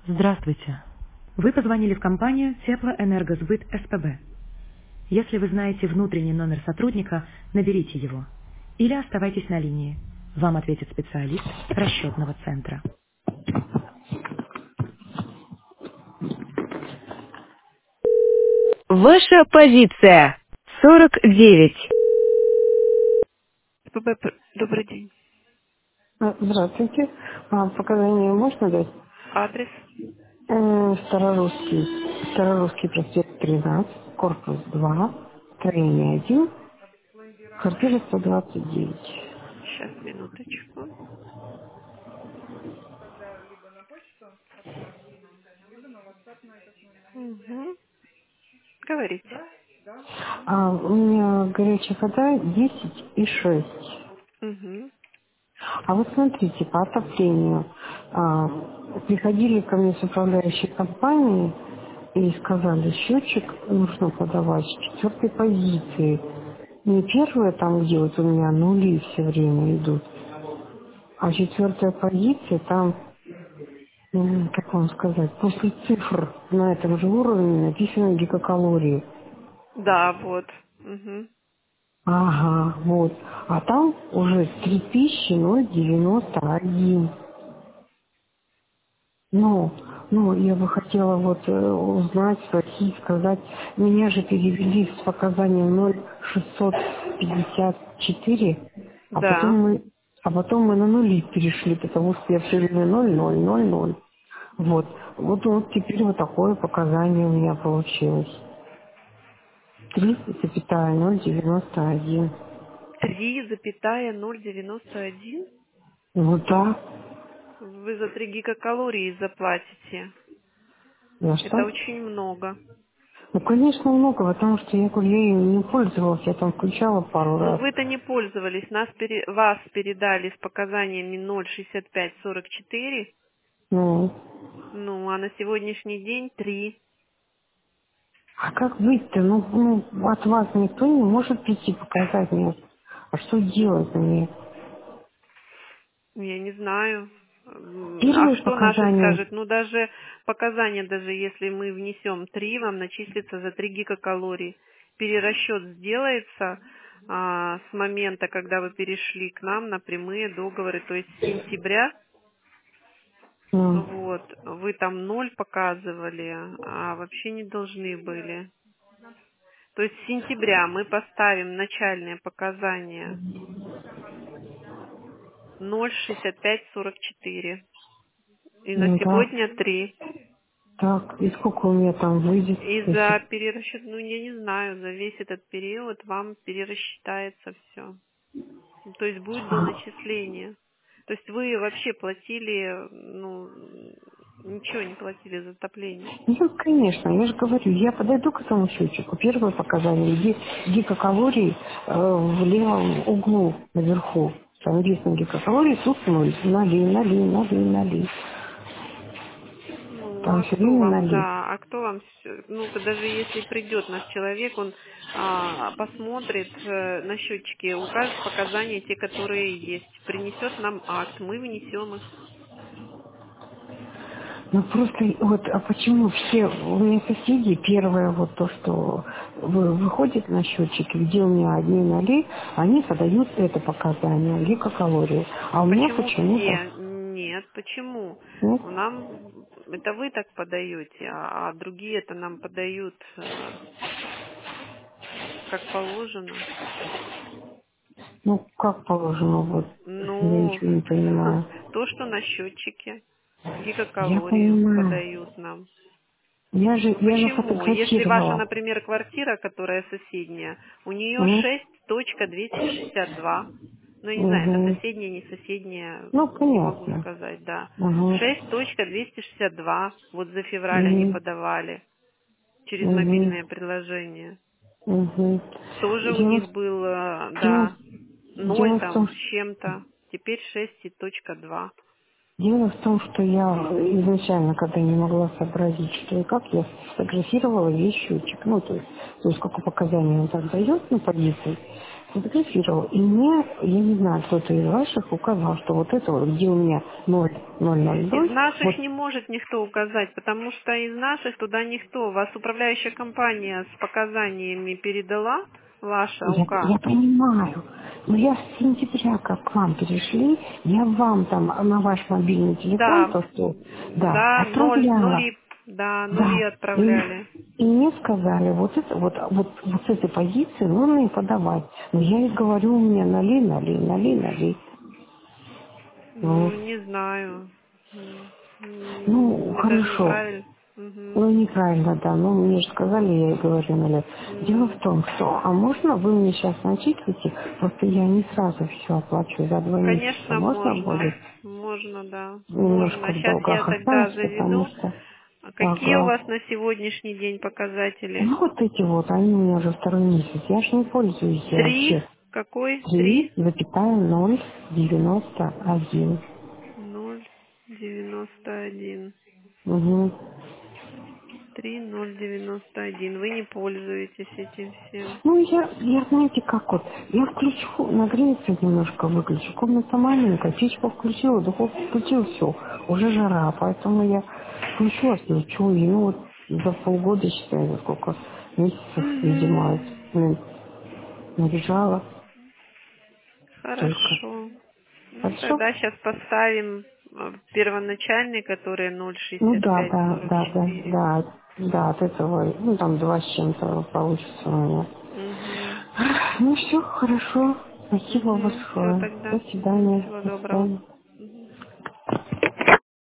Здравствуйте. Вы позвонили в компанию Теплоэнергосбыт СПБ. Если вы знаете внутренний номер сотрудника, наберите его. Или оставайтесь на линии. Вам ответит специалист расчетного центра. Ваша позиция 49. Добрый день. Здравствуйте. Показания можно дать? Адрес? Старорусский проспект 13, корпус 2, строение 1, квартира 129. Сейчас, минуточку. Угу. Говорите. У меня горячая вода 10 и 6. Угу. А вот смотрите, по отоплению. Приходили ко мне с управляющей компании и сказали, счетчик нужно подавать с четвертой позиции. Не первая там, где вот у меня нули все время идут, а четвертая позиция, там, как вам сказать, после цифр на этом же уровне написано гигакалории. Да, вот. Угу. Ага, вот. А там уже 3091. Я бы хотела вот узнать, спросить, сказать. Меня же перевели с показанием 0,654, Да. а потом мы на нули перешли, потому что я все время 0,0,0,0. Вот. Вот теперь вот такое показание у меня получилось. 3,091. 3,091. Ну да. Вы за 3 гигакалории заплатите. За Это что? очень много. Ну, конечно, много, потому что я говорю, я ею не пользовалась, я там включала пару Но раз. вы-то не пользовались. Вас передали с показаниями 0,6544. Ну, Ну, а на сегодняшний день 3. а как быть-то? От вас никто не может прийти показать мне. А что делать мне? Я не знаю. А Первые что наши показания, скажет? Ну, даже показания, даже если мы внесем 3, вам начислится за 3 гигакалории. Перерасчет сделается с момента, когда вы перешли к нам на прямые договоры, то есть с сентября. ну, Вот, вы там 0 показывали, а вообще не должны были. То есть с сентября мы поставим начальные показания 0,6544. И на да, сегодня 3. так, и сколько у меня там выйдет, И если... за перерасчет, ну я не знаю, за весь этот период вам перерасчитается все. То есть будет до А, начисления. То есть вы вообще платили, ну, ничего не платили за отопление. ну, конечно, я же говорю, я подойду к этому счетчику. Первое показание, гигакалорий в левом углу наверху. Там написано гигакалории, тут 0, ноли. Ну, Там а все кто время вам, ноли. да, а кто вам, ну, даже если придет наш человек, он посмотрит на счетчике, укажет показания те, которые есть, принесет нам акт, мы внесем их. Ну просто вот, а почему все, у меня соседи, первое вот то, что выходит на счетчики, где у меня одни ноли, они подают это показание, гигакалории. А у меня Почему почему-то, все? Нет, почему? нет, Это вы так подаете, а другие это нам подают как положено. ну как положено, вот, я Ну, ничего не понимаю. то, что на счетчике, Я гигакалории понимаю. подают нам. Ну Я же почему? Если ваша, фотографировала. например, квартира, которая соседняя, у нее Мгм. 6,262. Ну, я не знаю, это Мгм. соседняя, не соседняя, Ну, не могу понятно. сказать, да. Угу. 6,262. Вот за февраль они Угу. подавали через Угу. мобильное приложение. Угу. Тоже у Дело, них был, дело, да, 0 дело в там том, с чем-то. Теперь 6,2. Дело в том, что я изначально, когда не могла сообразить, что и как, я сфотографировала весь счетчик. Ну, то есть сколько показаний он так дает на позиции. сфотографировал. И мне, я не знаю, кто-то из ваших указал, что вот это вот, где у меня 0,002, Из наших вот не может никто указать, потому что из наших туда никто. Вас управляющая компания с показаниями передала, ваша УК. я понимаю, но я с сентября, как к вам перешли, я вам там на ваш мобильный телефон, Да, то, что, да, да, отправляла. нули Да. отправляли. И мне сказали, вот с этой позиции нужно и подавать. Но я и говорю, у меня ноли. Ну, Вот. не знаю. Ну, Это же хорошо. неправильно. Мгм. Ну, неправильно, да. Ну, мне же сказали, я и говорю, Наля. Дело в М. том, что, а можно вы мне сейчас начислите? Просто я не сразу все оплачу за 2 месяца. Конечно, Можно можно. будет Можно, да. немножко Можно. в Сейчас я долгах тогда останусь, потому заведу. что, А какие у ага. вас на сегодняшний день показатели? Ну, вот эти вот, они у меня уже второй месяц. Я ж не пользуюсь Три. вообще. Какой? Три. 3,091. 0,91. Угу. 3,091. Вы не пользуетесь этим всем. Ну, я, знаете, как вот, я включу, нагреется немножко, выключу. Комната маленькая, печку включила, духовку включила, все, уже жара, поэтому я включу, отключу, и ну вот за полгода, считаю, за сколько месяцев, видимо, Мгм. наряжала только. Хорошо. Ну, Хорошо? тогда сейчас поставим первоначальный, который Ну да, 0,65, да, да, да, 44. да, да, от этого, ну там 2 с чем-то получится у меня. Угу. Ну все, хорошо, спасибо Угу. Все большое. До тогда. Угу. свидания, Всего до доброго. свидания.